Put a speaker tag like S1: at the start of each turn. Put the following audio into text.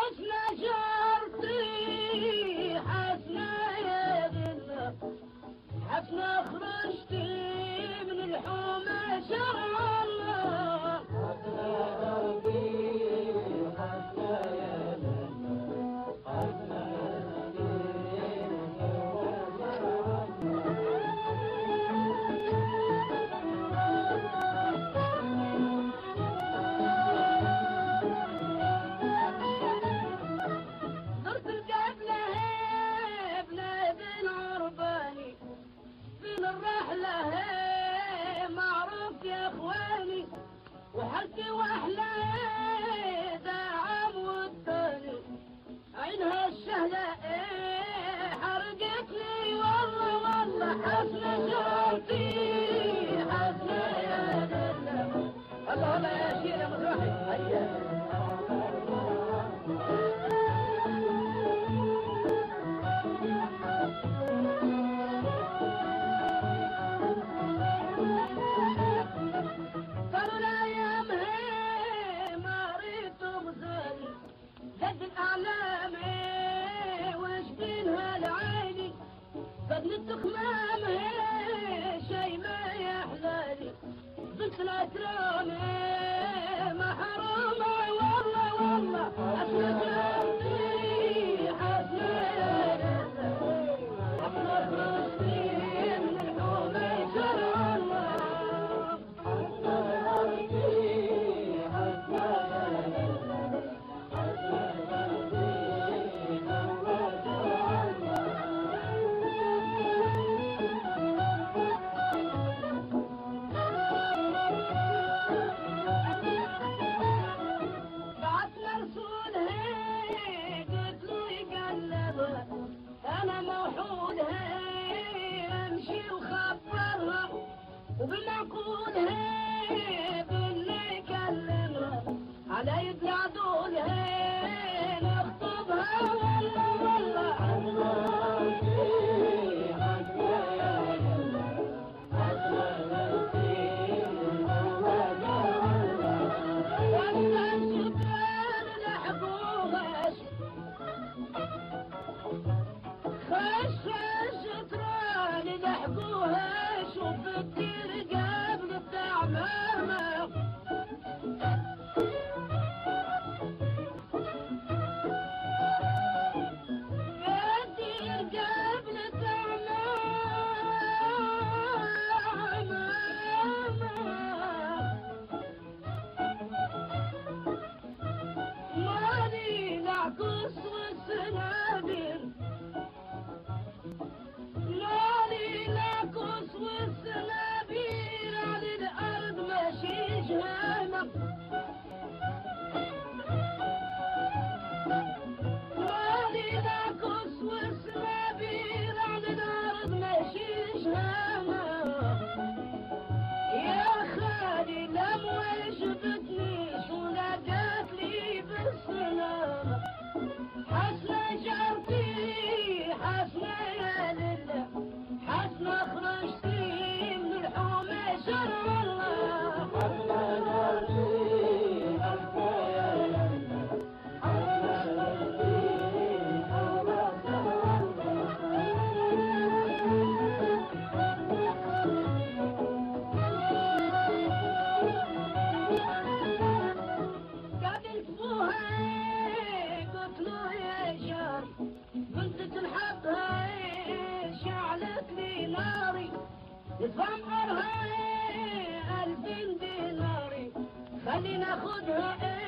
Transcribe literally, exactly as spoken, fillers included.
S1: حسن شرطي حسن يا ذلة حسن خرجتي من الحومة شرع الله حسن شرطي حسن يا ذلة حسن وحلتي واحلى دعم والثاني عينها الشهلة حرقت لي والله والله حسن شرطي حسن يا دلة الله الله يا شيخ يا مطرحي هيا التخمام شي ما يحلالي بنت الأترامي محرومة والله والله أسمع جربتي حسن يا رزق أحنا فلسطين من الحومة شرع الله حسن جربتي حسن يا رزق حسن جربتي الله شرع الله أنا موحود هي أمشي وخبرها وبالمعقول هي باللي كلمها على يد العدول هي نخطبها والله والله حسنا في حسنا يا جنة حسنا في الله جعلنا وأنت الشكران لحبوبها خشش تراني لحقوها شوف الدير قبل التعمامة الدير قبل التعمامة مالي نعكس والسنابل مالي ناقص والسنابير على الأرض ماشي جهنم مالي ناقص والسنابير على الأرض ماشي جهنم يا خالي لم وجدتنيش ولا جات لي بالسلامة حسن جرتي حسن يا لله حسن خرجتي من الحومة شرع الله حسن جرتي حسن يا لله حسن جرتي الله شرع قابلتوها قلت له يا جاري بنت تنحبها شعلت لي ناري يتفمرها ألفين ديناري خلينا ناخدها